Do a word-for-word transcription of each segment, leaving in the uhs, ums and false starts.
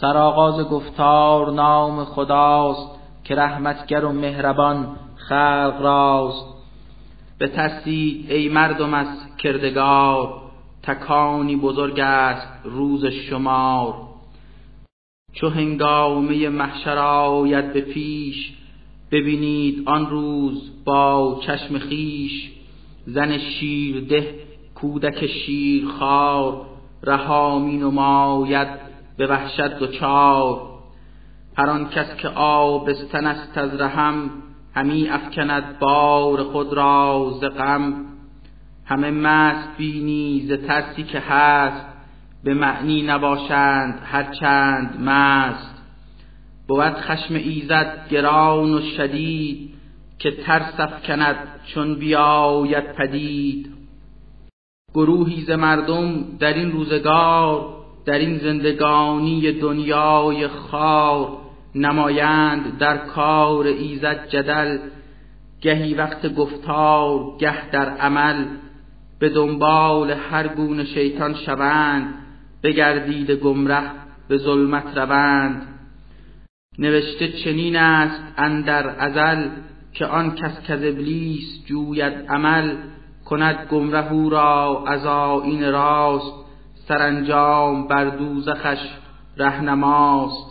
سرآغاز گفتار نام خداست که رحمتگر و مهربان خلق راست. بترسید ای مردم از کردگار، تکانی بزرگ است روز شمار. چو هنگامه محشر آید به پیش، ببینید آن روز با چشم خیش. زن شیرده کودک شیرخوار، رها می نماید به وحشت دچار. هر آن کس که آبستن است از رحم، همی افکند بار خود را ز غم. همه مست بینی ز ترسی که هست، به معنی نباشند هرچند مست. بود خشم ایزد گران و شدید، که ترس افکند چون بیاید پدید. گروهی ز مردم در این روزگار، در این زندگانی دنیای خوار. نمایند در کار ایزد جدل، گهی وقت گفتار گه در عمل. به دنبال هر گونه شیطان شوند، بگردیده گمره به ظلمت روند. نوشته چنین است اندر ازل، که آن کس کز ابلیس جوید عمل. کند گمره او را از آیین راست، سرانجام بر دوزخش رهنماست.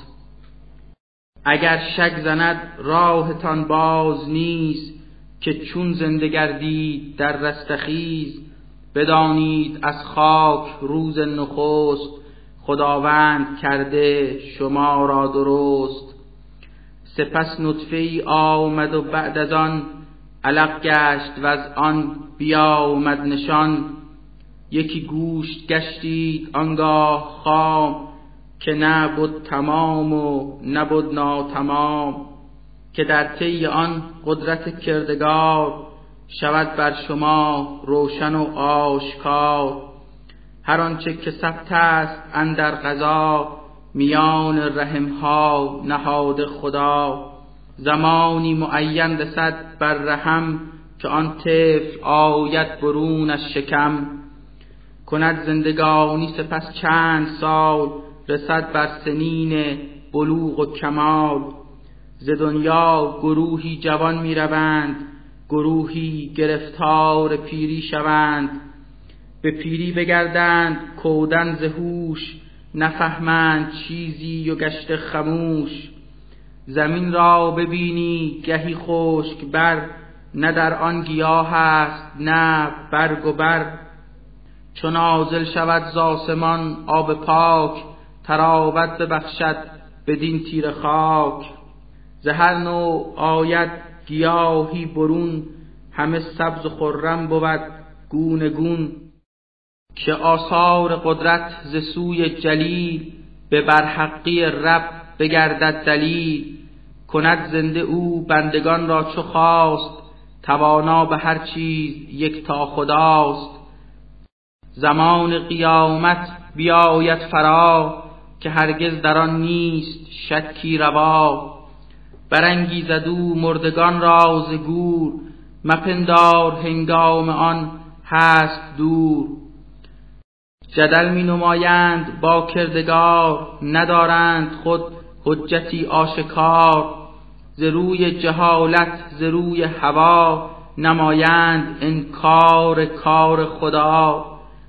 اگر شک زند راهتان باز نیست، که چون زنده گردید در رستخیز. بدانید از خاک روز نخست، خداوند کرده شما را درست. سپس نطفه ای آمد و بعد از آن، علق گشت و از آن بیامد نشان. یکی گوشت گشتید آنگاه خام، که نبود تمام و نبود ناتمام. که در طی آن قدرت کردگار، شود بر شما روشن و آشکار. هر آنچه که ثبت است اندر قضا، میان رحمها نهاد خدا. زمانی معین رسد بر رحم، که آن طفل آید برون از شکم. کند زندگانی سپس چند سال، رسد بر سنین بلوغ و کمال. ز دنیا گروهی جوان می روند، گروهی گرفتار پیری شوند. به پیری بگردند کودن ز هوش، نفهمند چیزی و گشته خموش. زمین را ببینی گهی خشک بر، نه در آن گیاه است نه برگ و بر. چون نازل شود ز آسمان آب پاک، تراوت ببخشد بدین تیره خاک. ز هر نوع آید گیاهی برون، همه سبز و خرم بود گونه گون. که آثار قدرت ز سوی جلیل، به برحقی رب بگردد دلیل. کند زنده او بندگان را چو خواست، توانا به هر چیز یکتا خداست. زمان قیامت بیاید فرا، که هرگز در آن نیست شکی روا. برانگیزد او مردگان را ز گور، مپندار هنگام آن هست دور. جدل می نمایند با کردگار، ندارند خود حجتی آشکار. ز روی جهالت ز روی هوا، نمایند انکار کار خدا.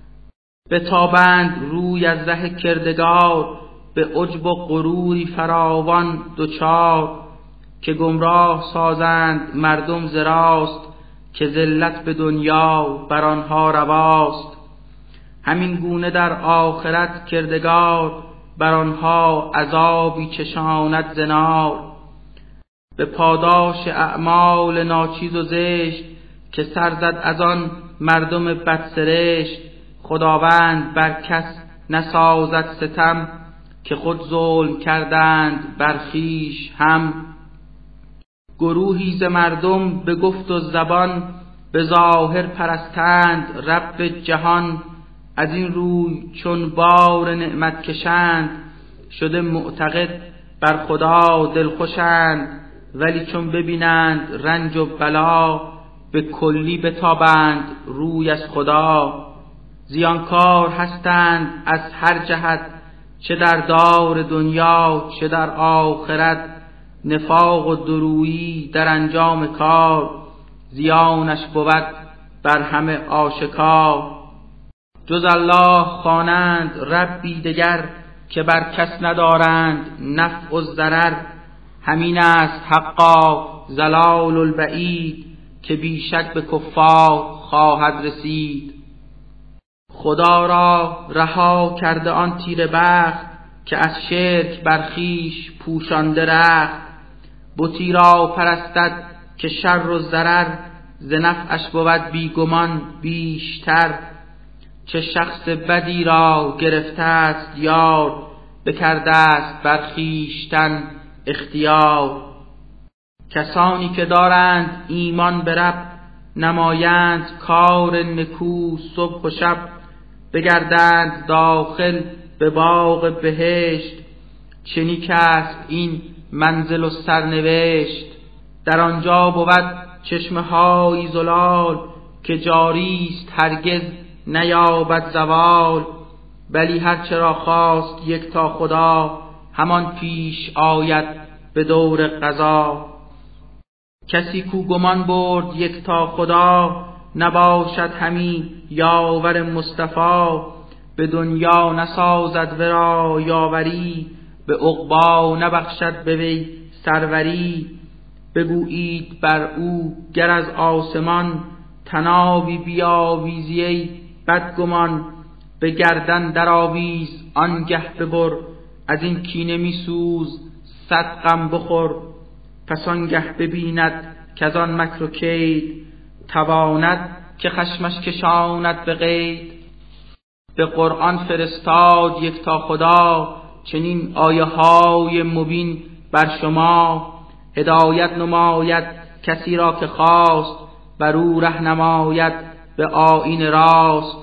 بتابند روی از ره کردگار، به عجب و غروری فراوان دوچار. که گمراه سازند مردم ز راست، که ذلت به دنیا بر آنها رواست. همین گونه در آخرت کردگار، بر آنها عذابی چشاند ز نار. به پاداش اعمال ناچیز و زشت، که سر زد از آن مردم بدسرشت. خداوند بر کس نسازد ستم، که خود ظلم کردند بر خویش هم. گروهی ز مردم به گفت و زبان، به ظاهر پرستند رب جهان. از این روی چون بار نعمت کشند، شده معتقد بر خدا دلخوشند. ولی چون ببینند رنج و بلا، به کلی بتابند روی از خدا. زیانکار هستند از هر جهت، چه در دار دنیا چه در آخرت، نفاق و درویی در انجام کار، زیانش بود بر همه آشکار. جز الله خوانند ربی دگر، که بر کس ندارند نفع و ضرر. همین است حقا ضلال البعید، که بیشک به کفار خواهد رسید. خدا را رها کرده آن تیره بخت، که از شرک بر خویش پوشانده رخت. بتی را پرستد که شر و ضرر، ز نفعش بود بیگمان بیشتر. چه شخص بدی را گرفته است یار، بکرده است بر خویشتن اختیار. کسانی که دارند ایمان به رب، نمایند کار نکو صبح و شب. بگردند داخل به باغ بهشت، چه نیک است این منزل و سرنوشت. در آنجا بود چشمه های زلال، که جاریست هرگز نیابد زوال. بلی هرچه را خواست یک تا خدا، همان پیش آید به دور قضا. کسی کو گمان برد یک تا خدا، نباشد همی یاور مصطفی. به دنیا نسازد ورا یاوری، به عقبی نبخشد به وی سروری. بگویید بر او گر از آسمان، طنابی بیاویزی ای بدگمان. به گردن در آویز آنگه ببر، از این کینه می سوز صد غم بخور. پس آنگه ببیند که از آن مکر و کید، تواند که خشمش کشاند به قید. به قرآن فرستاد یک تا خدا، چنین آیه های مبین بر شما. هدایت نماید کسی را که خواست، بر او ره نماید به آیین راست.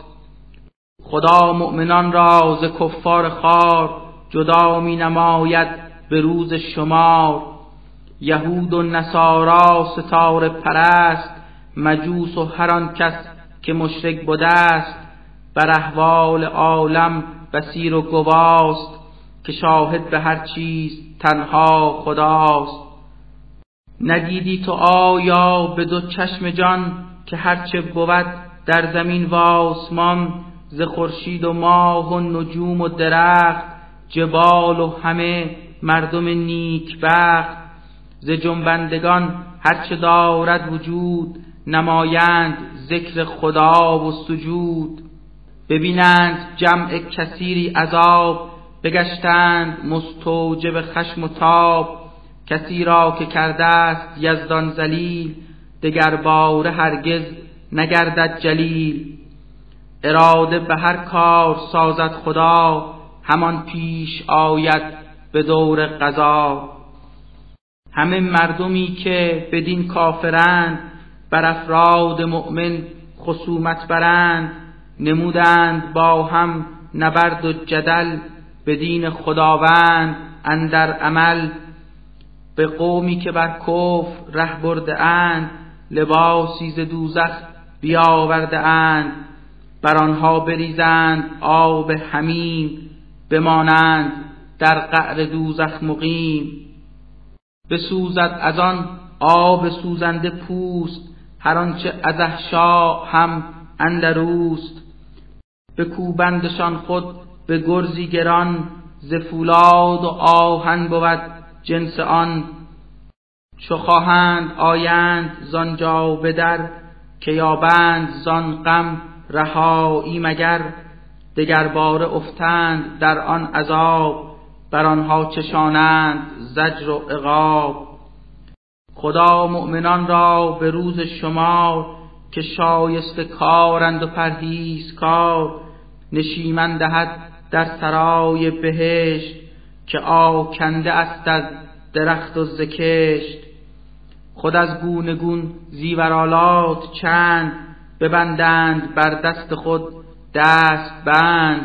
خدا مؤمنان را ز کفار خوار، جدا می نماید به روز شمار. یهود و نصارا ستاره پرست، مجوس و هر آن کس که مشرک بوده است. بر احوال عالم بصیر و گواست، که شاهد به هر چیز تنها خداست. ندیدی تو آیا به دو چشم جان، که هرچه بود در زمین و آسمان. ز خورشید و ماه و نجوم و درخت، جبال و همه مردم نیکبخت. ز جنبندگان هرچه دارد وجود، نمایند ذکر خدا و سجود. ببینند جمع کثیری عذاب، بگشتند مستوجب خشم و تاب. کسی را که کرده است یزدان ذلیل، دگر باره هرگز نگردد جلیل. اراده به هر کار سازد خدا، همان پیش آید به دور قضا. همه مردمی که بدین کافرند، بر افراد مؤمن خصومت برند. نمودند با هم نبرد و جدل، به دین خداوند اندر عمل. به قومی که بر کفر ره برده اند، لباسی ز دوزخ بیاورده اند. بر آنها بریزند آب حمیم، بمانند در قعر دوزخ مقیم. بسوزد از آن آب سوزنده پوست، هر آنچه از احشا هم اندروست. بکوبندشان خود به گرزی گران، ز فولاد و آهن بود جنس آن. چو خواهند آیند زانجا به در، که یابند زان غم رهایی مگر. دگر باره افتند در آن عذاب، بر آنها چشانند زجر و عقاب. خدا مؤمنان را به روز شمار، که شایسته کارند و پرهیزکار. نشیمن دهد در سرای بهشت، که آکنده است از درخت و ز کشت. خود از گونه گون زیورآلات چند، ببندند بر دست خود دست بند.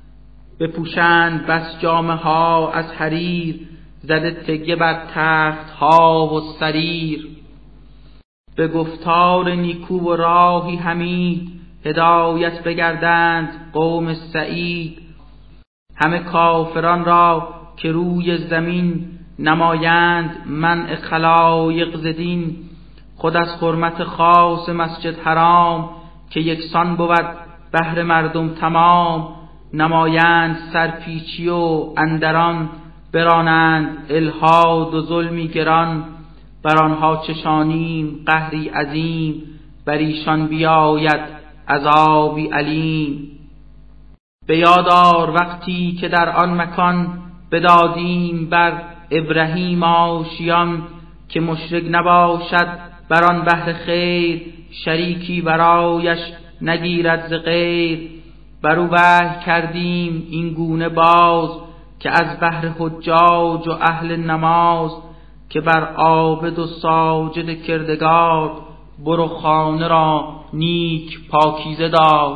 بپوشند بس جامه ها از حریر، زده تکیه بر تخت ها و سریر. به گفتار نیکو و راهی حمید، هدایت بگردند قوم سعید. همه کافران را که روی زمین نمایند منع خلایق ز دین. خود از حرمت خاص مسجد حرام که یکسان بود بهر مردم تمام. نمایند سرپیچی و اندران برانند الحاد و ظلمی گران. بر آنها چشانیم قهری عظیم بر ایشان بیاید عذابی علیم. به یاد آر وقتی که در آن مکان بدادیم بر ابراهیم آشیان که مشرک نباشد بر آن بهر خیر شریکی برایش نگیرد ز غیر. بر او وحی کردیم این گونه باز که از بهر حجاج و اهل نماز که بر عابد و ساجد کردگار برو خانه را نیک پاکیزه دار.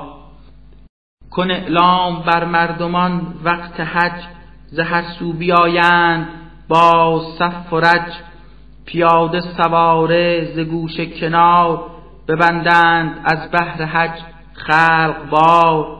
کن اعلام بر مردمان وقت حج ز هر سو بیایند با صف و رج. پیاده سواره ز گوش کنار ببندند از بهر حج خلق بار.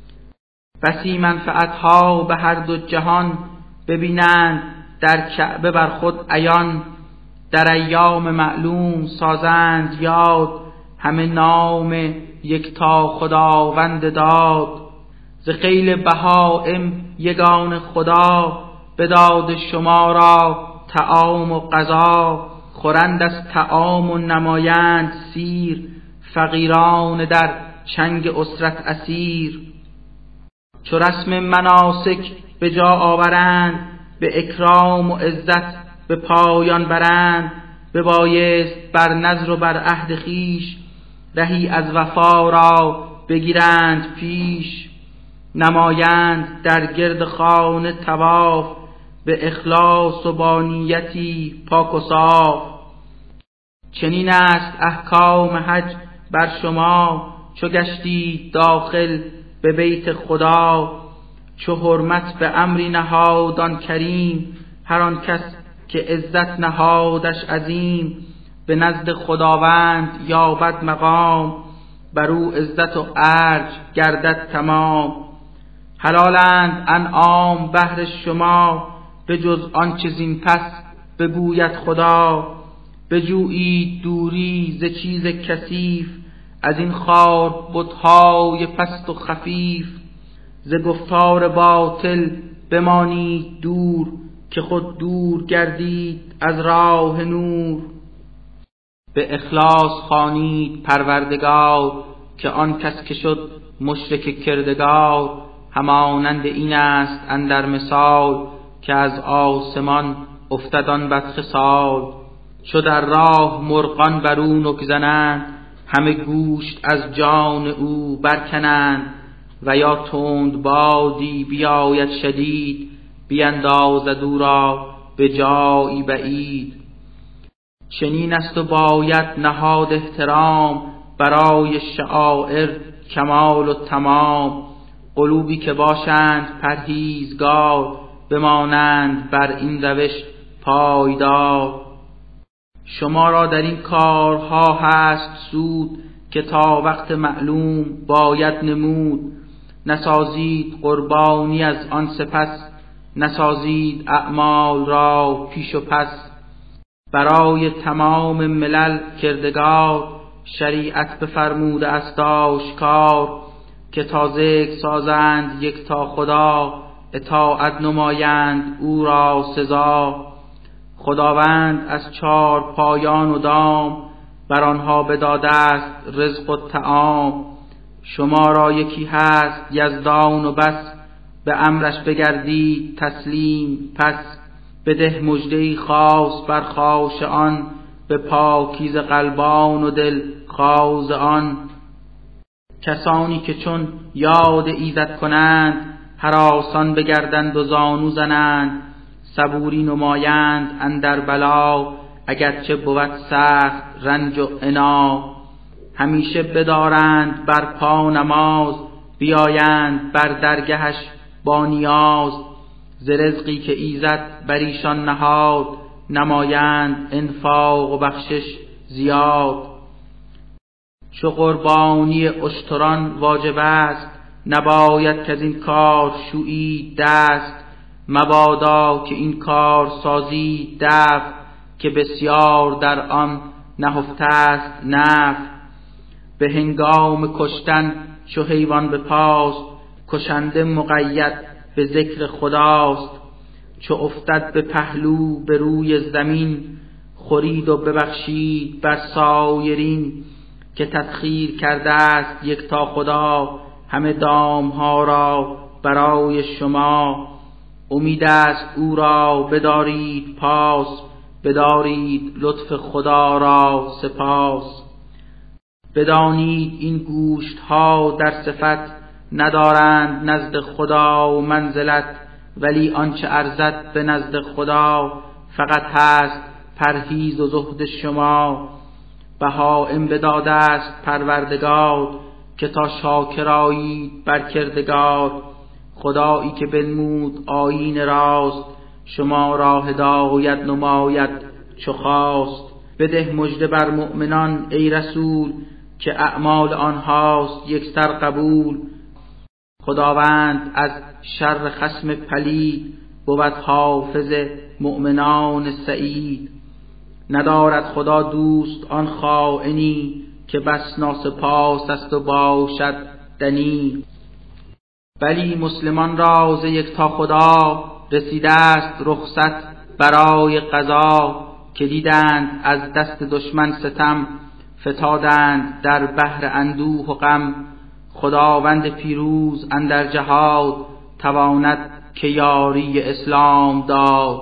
بسی منفعتها به هر دو جهان ببینند در کعبه بر خود عیان. در ایام معلوم سازند یاد همه نام یکتا خداوند داد. ز خیل بهائم یگان خدا بداد شما را طعام و غذا. خورند از طعام و نمایند سیر فقیران در چنگ اسرت اسیر. چو رسم مناسک به جا آورند به اکرام و عزت به پایان برند. ببایست بر نذر و بر عهد خویش رهی از وفا را بگیرند پیش. نمایند در گرد خانه طواف به اخلاص و با نیتی پاک و صاف. چنین است احکام حج بر شما چو گشتید داخل به بیت خدا. چو حرمت به امری نهادان کریم هر آن کس که عزت نهادش عظیم. به نزد خداوند یابد مقام بر او عزت و ارج گردد تمام. حلالند انعام بهر شما به جز آن چیز این پس بگوید خدا. بجویید دوری ز چیز کثیف از این خار بت‌های پست و خفیف. ز گفتار باطل بمانید دور که خود دور گردید از راه نور. به اخلاص خوانید پروردگار که آن کس که شد مشرک کردگار. همانند این است اندر مثال که از آسمان افتدان بدخصال. چو در راه مرغان بر او نک زنند همه گوشت از جان او برکنند. و یا تند بادی بیاید شدید بیندازد او را به جایی بعید. چنین است و باید نهاد احترام برای شعائر کمال و تمام. قلوبی که باشند پرهیزگار بمانند بر این روش پایدار. شما را در این کارها هست سود که تا وقت معلوم باید نمود. نسازید قربانی از آن سپس نسازید اعمال را پیش و پس. برای تمام ملل کردگار شریعت بفرموده است آشکار. که تا ذکر سازند یک تا خدا اطاعت نمایند او را سزا. خداوند از چار پایان و دام بر آنها بداده است رزق و طعام. شما را یکی هست یزدان و بس به امرش بگردید تسلیم پس. بده مژده‌ای خاص بر خاشعان به پاکیز قلبان و دل خواز آن. کسانی که چون یاد ایزد کنند هراسان بگردند و زانو زنند. صبوری نمایند اندر بلا اگرچه بود سخت رنج و عنا. همیشه بدارند بر پا نماز بیایند بر درگهش با نیاز. ز رزقی که ایزد بر ایشان نهاد نمایند انفاق و بخشش زیاد. چو قربانی اشتران واجب است نباید که از این کار شویی دست. مبادا که این کار سازی دفع، که بسیار در آن نهفته است نفع. به هنگام کشتن چو حیوان به پاست، کشنده مقید به ذکر خداست. چو افتد به پهلو به روی زمین، خورید و ببخشید بر سایرین. که تسخیر کرده است یکتا خدا، همه دام ها را برای شما. امید است او را بدارید پاس، بدارید لطف خدا را سپاس. بدانید این گوشت ها در صفت، ندارند نزد خدا منزلت. ولی آنچه ارزد به نزد خدا، فقط هست پرهیز و زهد شما. بهائم بداده است پروردگار، که تا شاکرایید بر کردگار. خدایی که بنمود آیین راست، شما را هدایت نماید چو خواست. بده مژده بر مؤمنان ای رسول، که اعمال آنهاست یکسر قبول. خداوند از شر خصم پلید، بود حافظ مؤمنان سعید. ندارد خدا دوست آن خائنی، که بس ناسپاس است و باشد دنی. بلی مسلمان را ز یکتا خدا، رسیده است رخصت برای قضا. که دیدند از دست دشمن ستم، فتادند در بحر اندوه و غم. خداوند پیروز اندر جهاد، تواند که یاری اسلام داد.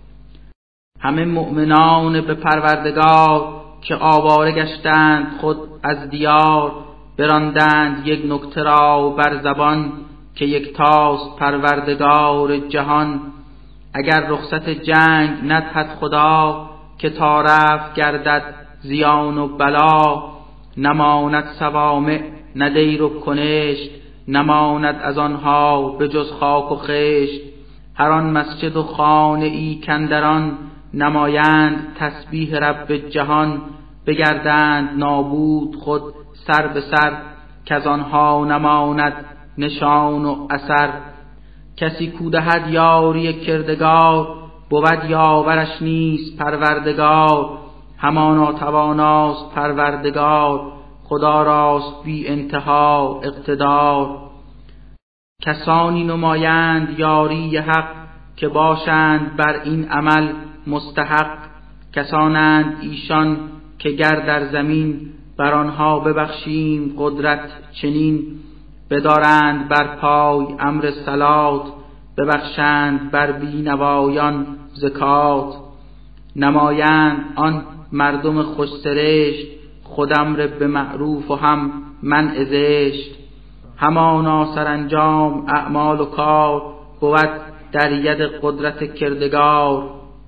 همه مؤمنان به پروردگار، که آواره گشتند خود از دیار. براندند یک نکته را بر زبان، که یکتاست پروردگار جهان. اگر رخصت جنگ ندهد خدا، که تا رفت گردد زیان و بلا. نماند صوامع نه دیر و کنشت، نماند از آنها به جز خاک و خشت. هر آن مسجد و خانه ای کاندران، نمایند تسبیح رب جهان. بگردند نابود خود سر به سر، کز آنها نماند نشان و اثر. کسی کو دهد یاری کردگار، بود یاورش نیست پروردگار. همانا تواناست پروردگار، خدا راست بی انتها اقتدار. کسانی نمایند یاری حق، که باشند بر این عمل مستحق. کسانند ایشان که گر در زمین، بر آنها ببخشیم قدرت چنین. بدارند بر پای امر صلات، ببخشند بر بینوایان زکات. نمایند آن مردم خوش سرشت، خود امر به معروف و هم منع زشت. همانا سرانجام اعمال و کار، بود در ید قدرت کردگار.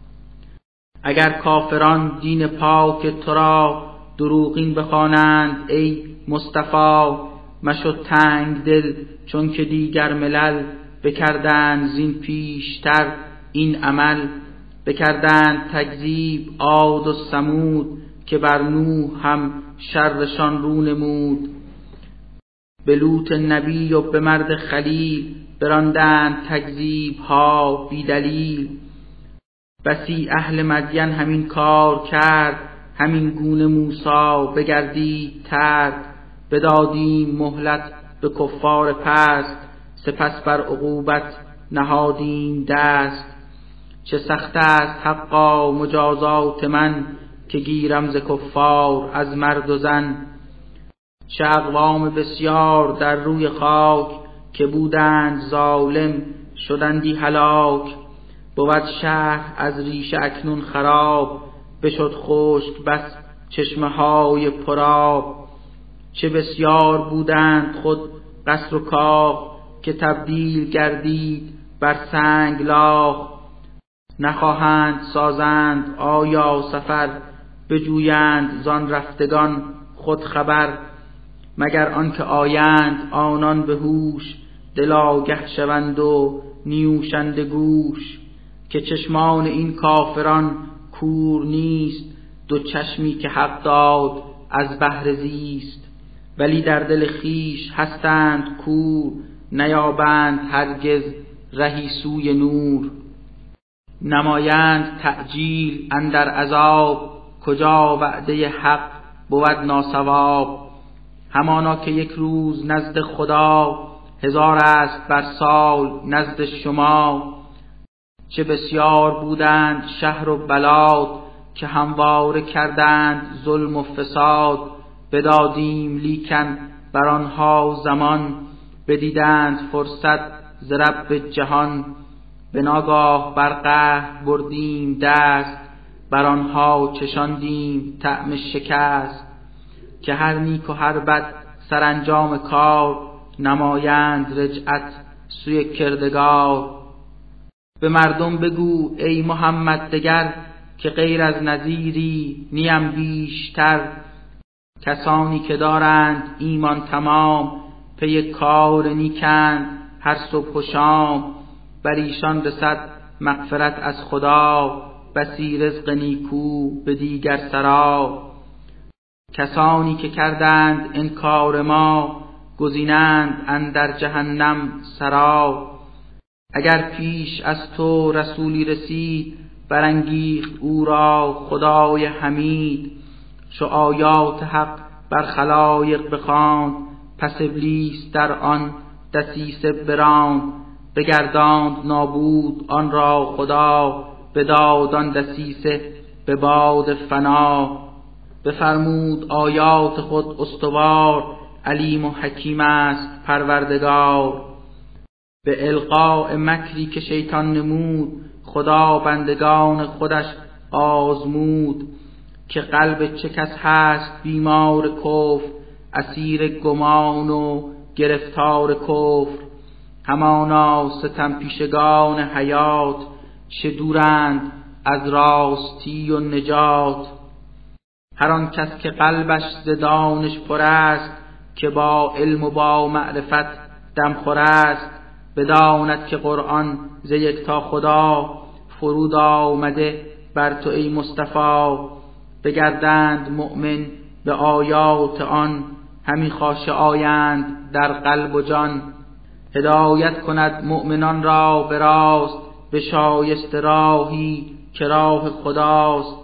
اگر کافران دین پاک تو را، دروغین بخوانند ای مصطفی. مشو تنگ دل چون که دیگر ملل، بکردند زین پیشتر این عمل. بکردند تکذیب عاد و ثمود، که بر نوح هم شرشان رو نمود. به لوط نبی و به مرد خلیل، براندند تکذیب ها بی دلیل. بسی اهل مدین همین کار کرد، همین گونه موسی بگردید ترد. بدادیم مهلت به کفار پست، سپس بر عقوبت نهادیم دست. چه سخت است حقا مجازات من، که گیرم ز کفار از مرد و زن. چه اقوام بسیار در روی خاک، که بودند ظالم شدندی هلاک. بود شهر از ریشه اکنون خراب، بشد خشک بس چشمه های پرآب. چه بسیار بودند خود قصر و کاخ، که تبدیل گردید بر سنگ لاخ. نخواهند سازند آیا سفر، بجویند زان رفتگان خود خبر. مگر آنکه آیند آنان به هوش، دل آگه شوند و نیوشند گوش. که چشمان این کافران کور نیست، دو چشمی که حق داد از بهر زیست. ولی در دل خیش هستند کور، نیابند هرگز رهی سوی نور. نمایند تعجیل اندر عذاب، کجا وعده حق بود ناصواب. همانا که یک روز نزد خدا، هزار است بر سال نزد شما. چه بسیار بودند شهر و بلاد، که همواره کردند ظلم و فساد. بدادیم لیکن بر آنها زمان، بدیدند فرصت ز رب جهان. به ناگاه بر قهر بردیم دست، بر آنها چشاندیم طعم شکست. که هر نیک و هر بد سرانجام کار، نمایند رجعت سوی کردگار. به مردم بگو ای محمد دگر، که غیر از نذیری نیم بیشتر. کسانی که دارند ایمان تمام، پی کار نیکند هر صبح و شام. بر ایشان رسد مغفرت از خدا، بسی رزق نیکو به دیگر سرا. کسانی که کردند انکار ما، گزینند اندر جهنم سرا. اگر پیش از تو رسولی رسید، برانگیخت او را خدای حمید. چو آیات حق بر خلایق بخواند، پس ابلیس در آن دسیسه براند. بگرداند نابود آن را خدا، بداد آن دسیسه به باد فنا. بفرمود آیات خود استوار، علیم و حکیم است پروردگار. به القاء مکری که شیطان نمود، خدا بندگان خودش آزمود. که قلب چه کس هست بیمار کفر، اسیر گمان و گرفتار کفر. همانا ستم پیشگان حیات، چه دورند از راستی و نجات. هر آن کس که قلبش ز دانش پر است، که با علم و با معرفت دم خور است. بداند که قرآن ز یکتا خدا، فرود آمده بر تو ای مصطفی. بگردند مؤمن به آیات آن، همی خاشع آیند در قلب و جان. هدایت کند مؤمنان را به راست، به شایسته راهی که راه خداست.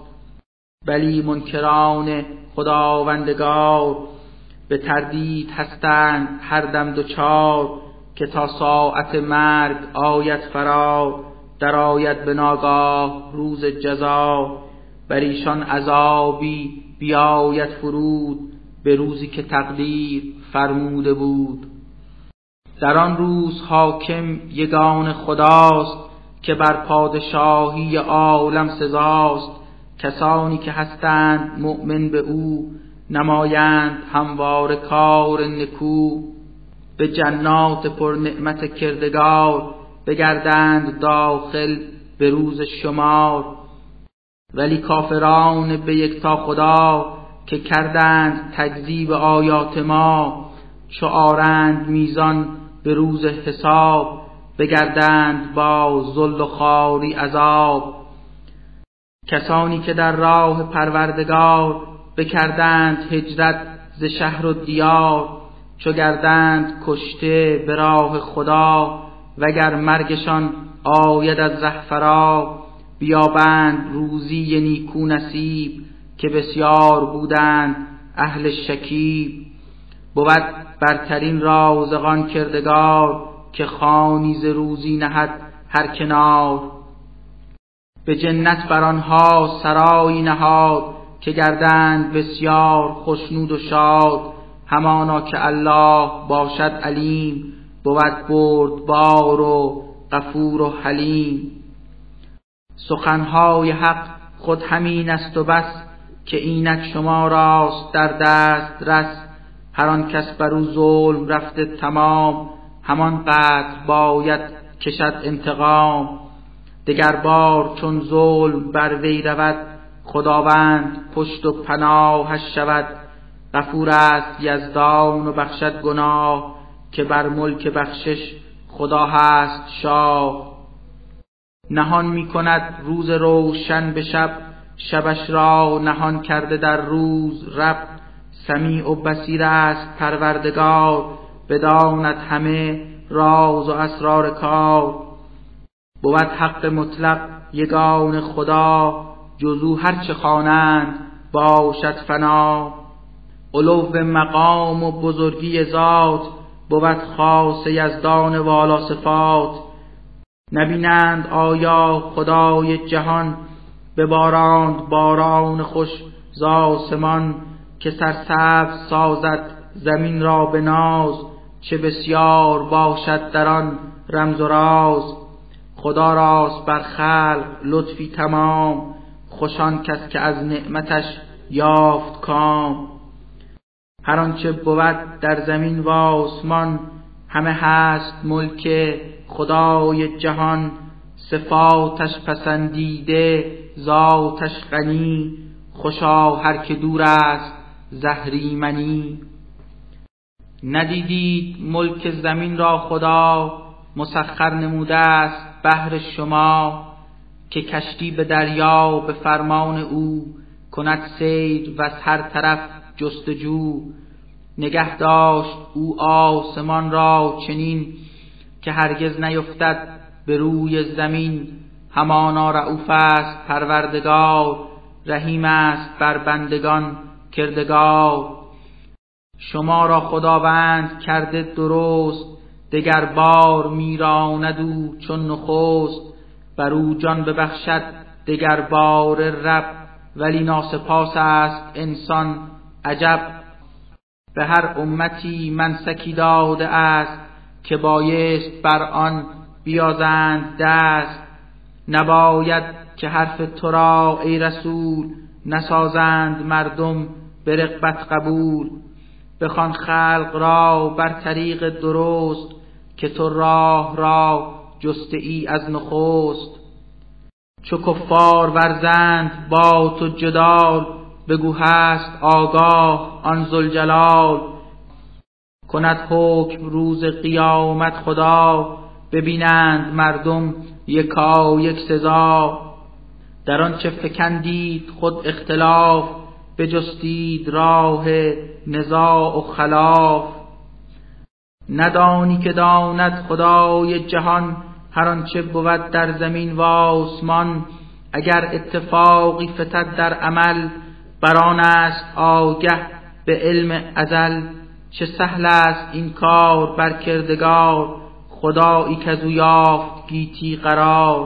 بلی منکران خداوندگار، به تردید هستند هر دم دوچار. که تا ساعت مرگ آید فرا، در آید به ناگاه روز جزا. بر ایشان عذابی بیاید فرود، به روزی که تقدیر فرموده بود. در آن روز حاکم یگان خداست، که بر پادشاهی عالم سزاست. کسانی که هستند مؤمن به او، نمایند همواره کار نکو. به جنات پر نعمت کردگار، بگردند داخل به روز شمار. ولی کافران به یکتا خدا، که کردند تکذیب آیات ما. چو آرند میزان به روز حساب، بگردند با ذل و خواری عذاب. کسانی که در راه پروردگار، بکردند هجرت ز شهر و دیار. چو گردند کشته به راه خدا، وگر مرگشان آید از ره فرا. بیابند روزی نیکو نصیب، که بسیار بودند اهل شکیب. بود برترین رازقان کردگار، که خوانی ز روزی نهد هر کنار. به جنت بر آنها سرایی نهاد، که گردند بسیار خوشنود و شاد. همانا که الله باشد علیم، بود بردبار و غفور و حلیم. سخنهای حق خود همین است و بس، که اینک شما راست در دست رس. هر آن کس بر او ظلم رفته تمام، همان قدر باید کشد انتقام. دگر بار چون ظلم بر وی رود، خداوند پشت و پناهش شود. غفور است یزدان و بخشد گناه، که بر ملک بخشش خدا هست شاه. نهان می کند روز روشن به شب، شبش را نهان کرده در روز رب. سمیع و بصیر است پروردگار، بداند همه راز و اسرار کار. بود حق مطلق یگان خدا، جزو هر چه خوانند باشد فنا. علو مقام و بزرگی ذات، بود خاص یزدان والا صفات. نبینند آیا خدای جهان، بباراند باران خوش ز آسمان. که سرسبز سازد زمین را به ناز، چه بسیار باشد در آن رمز و راز. خدا راست بر خلق لطفی تمام، خوش آن کس که از نعمتش یافت کام. هر آنچه بود در زمین و آسمان، همه هست ملک خدای جهان. صفاتش پسندیده ذاتش غنی، خوشا هر که دور است زهریمنی. ندیدید ملک زمین را خدا، مسخر نموده است بهر شما. که کشتی به دریا به فرمان او، کند سیر و از هر طرف جستجو. نگه داشت او آسمان را چنین، که هرگز نیفتد به روی زمین. همانا رؤوف است پروردگار، رحیم است بر بندگان کردگار. شما را خداوند کرده درست، دگر بار میراند او چون نخست. بر او جان ببخشد دگر بار رب، ولی ناسپاس است انسان عجب. به هر امتی منسکی داده است، که بایست بر آن بیازند دست. نباید که حرف تو را ای رسول، نسازند مردم به رغبت قبول. بخوان خلق را بر طریق درست، که تو راه را جسته ای از نخست. چو کفار ورزند با تو جدال، بگو هست آگاه آن ذوالجلال. کند حکم روز قیامت خدا، ببینند مردم یکا یک سزا. در آنچه فکندید خود اختلاف، بجستید راه نزاع و خلاف. ندانی که داند خدای جهان، هر آنچه بود در زمین و آسمان. اگر اتفاقی فتد در عمل، بران است آگه به علم ازل. چه سهل است این کار بر کردگار، خدایی کز او یافت گیتی قرار.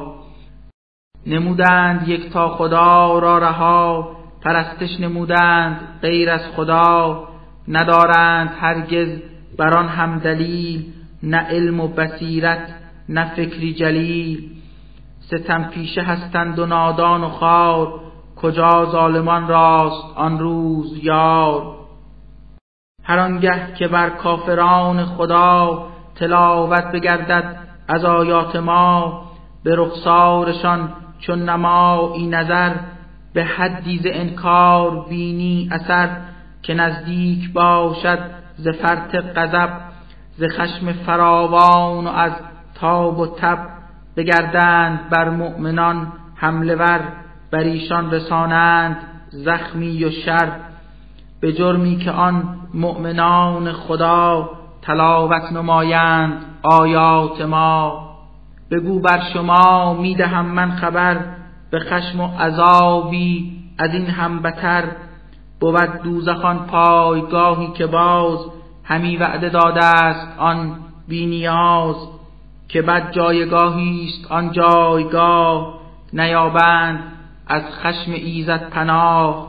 نمودند یک تا خدا را رها، پرستش نمودند غیر از خدا. ندارند هرگز بران هم دلیل، نه علم و بصیرت نه فکری جلیل. ستم پیشه هستند و نادان و خوار، کجا ظالمان راست آن روز یار. هر آنگه که بر کافران خدا، تلاوت بگردد از آیات ما. به رخسارشان چون نمایی نظر، به حدی ز انکار بینی اثر. که نزدیک باشد ز فرط غضب، ز خشم فراوان و از تاب و تب. بگردند بر مؤمنان حمله ور، بر ایشان رسانند زخمی و شر. به جرمی که آن مؤمنان خدا، تلاوت نمایند آیات ما. بگو بر شما میدهم من خبر، به خشم و عذابی از این هم بتر. بود دوزخان پایگاهی که باز، همی وعده داده است آن بی نیاز. که بد جایگاهی است آن جایگاه، نیابند از خشم ایزد پناه.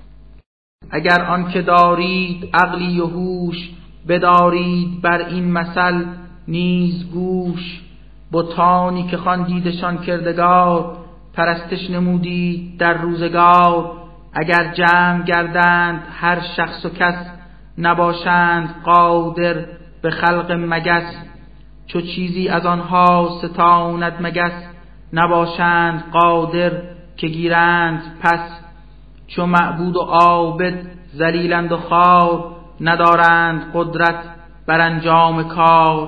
اگر آن که دارید عقلی و هوش، بدارید بر این مثل نیز گوش. بتانی که خواندیدشان کردگار، پرستش نمودید در روزگار. اگر جمع گردند هر شخص و کس، نباشند قادر به خلق مگس. چو چیزی از آنها ستاند مگس، نباشند قادر که گیرند پس. چو معبود و عابد ذلیلند و خوار، ندارند قدرت بر انجام کار.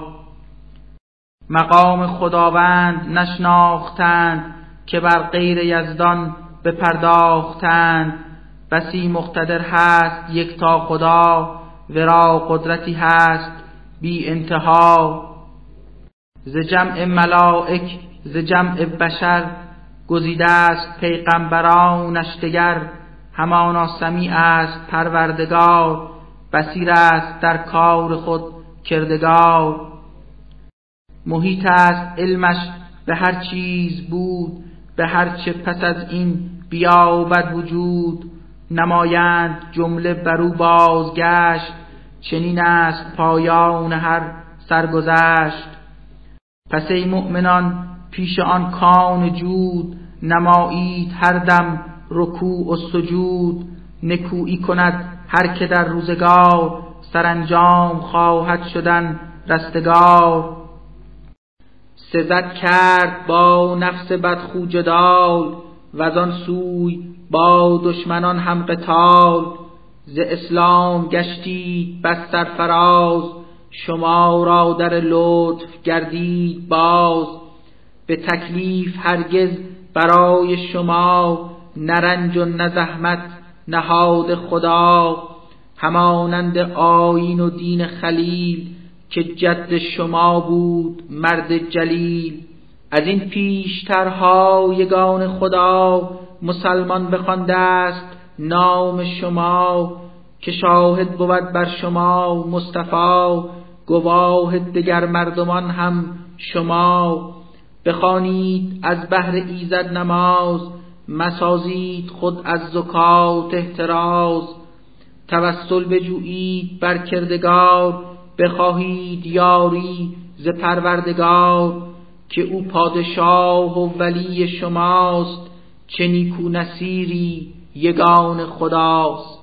مقام خداوند نشناختند، که بر غیر یزدان بپرداختند. بسی مقتدر هست یک تا خدا، ورا قدرتی هست بی انتها. ز جمع ملائک ز جمع بشر، گزیده است پیغمبرانش دگر. همانا سمیع است پروردگار، بصیر است در کار خود کردگار. محیط است علمش به هر چیز بود، به هر چه پس از این بیابد وجود. نمایند جمله برو بازگشت، چنین است پایان هر سرگذشت. پس ای مؤمنان پیش آن کان جود، نمایید هر دم رکوع و سجود. نکویی کند هر که در روزگار، سرانجام خواهد شدن رستگار. سزد کرد با نفس بدخو جدال، وزان سوی با دشمنان هم قتال. ز اسلام گشتید بس سرفراز، شما را در لطف گردید باز. به تکلیف هرگز برای شما، نه رنج و نه زحمت نهاد خدا. همانند آیین و دین خلیل، که جد شما بود مرد جلیل. از این پیشترها یگان خدا، مسلمان بخوانده است نام شما. که شاهد بود بر شما مصطفی، گواه دگر مردمان هم شما. بخوانید از بهر ایزد نماز، مسازید خود از زکات احتراز. توسل بجویید بر کردگار، بخواهید یاری ز پروردگار. که او پادشاه و ولی شماست، چه نیکو نصیری یگان خداست.